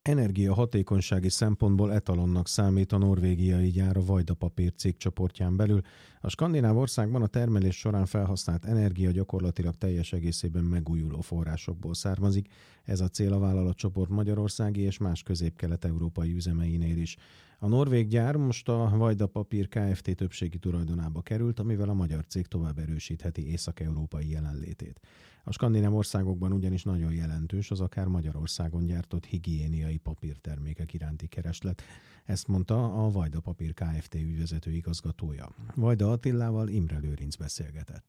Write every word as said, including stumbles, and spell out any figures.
Energiahatékonysági szempontból etalonnak számít a norvégiai gyár a Vajda Papír cégcsoportján belül. A skandináv országban a termelés során felhasznált energia gyakorlatilag teljes egészében megújuló forrásokból származik. Ez a cél a vállalatcsoport magyarországi és más közép-kelet-európai üzemeinél is. A norvég gyár most a Vajda Papír Kft. Többségi tulajdonába került, amivel a magyar cég tovább erősítheti észak-európai jelenlétét. A skandináv országokban ugyanis nagyon jelentős az akár Magyarországon gyártott higiéniai papírtermékek iránti kereslet. Ezt mondta a Vajda Papír Kft. Ügyvezető igazgatója. Vajda Attilával Imre Lőrinc beszélgetett.